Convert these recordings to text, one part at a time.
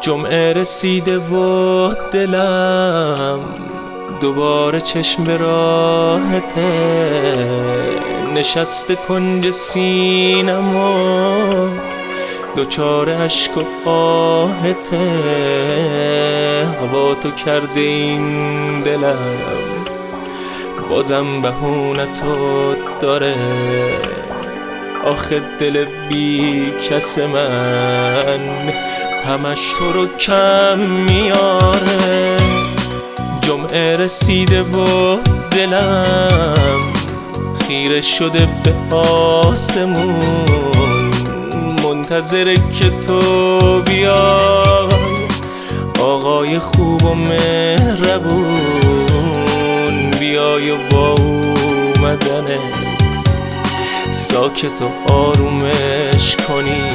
جمعه رسیده و دلم دوباره چشم به راهته، نشسته کنج سینم و دوچار عشق و آهته. هوا تو کرده این دلم بازم بهونتو داره، آخه دل بی کس من همش تو رو کم میاره. جمعه رسیده و دلم خیره شده به آسمون، منتظره که تو بیای آقای خوب و مهربون. بیای و با اومدنت ساکت و آرومش کنی،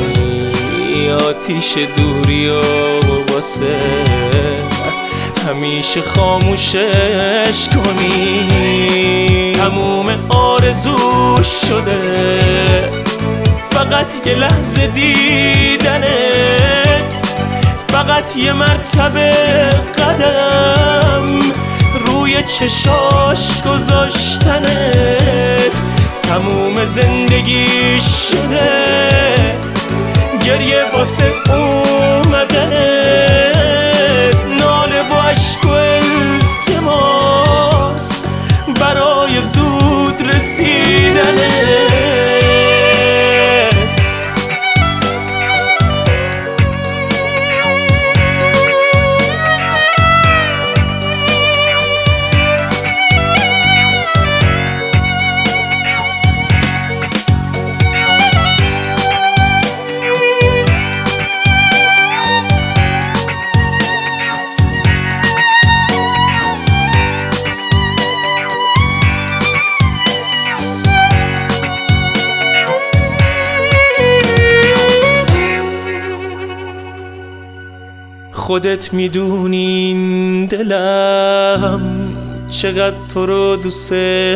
آتیش دوری و واسه همیشه خاموشش کنی. تموم آرزو شده فقط یه لحظه دیدنت، فقط یه مرتبه قدم روی چشاش گذاشتنت. تموم زندگی شده گریه واسه اومدنت، ناله و عشق و التماس برای زود رسیدنت. خودت میدونی این دلم چقدر تو رو دوست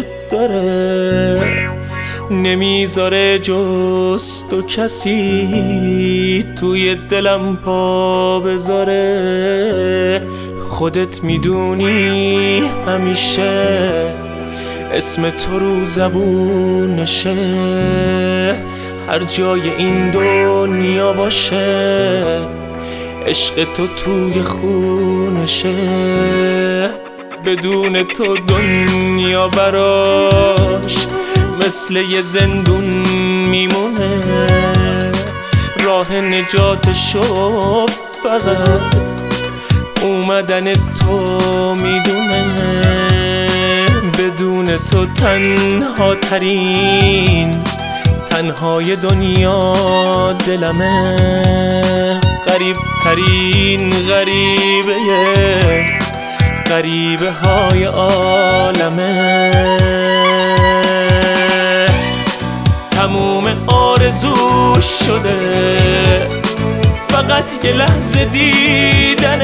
داره، نمیذاره جز تو کسی توی دلم پا بذاره. خودت میدونی همیشه اسم تو رو زبونشه، هر جای این دنیا باشه عشق تو توی خونشه. بدون تو دنیا براش مثل یه زندون میمونه، راه نجاتشو فقط اومدن تو میدونه. بدون تو تنها ترین تنهای دنیا دلمه، غریب ترین غریبه غریبه های عالمه. تموم آرزو شده فقط یه لحظه دیدنت،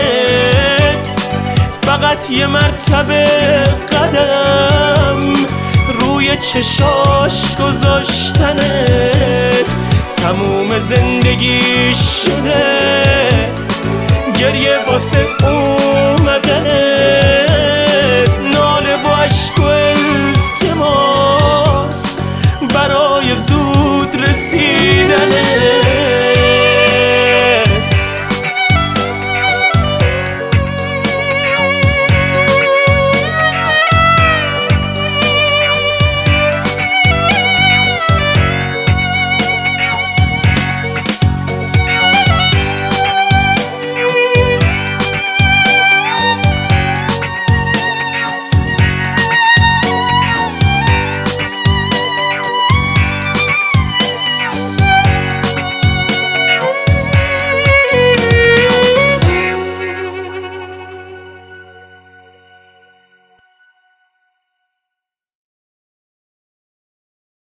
فقط یه مرتبه قدم روی چشاش گذاشتنت. تموم زندگی شده گریه واسه اومدنت،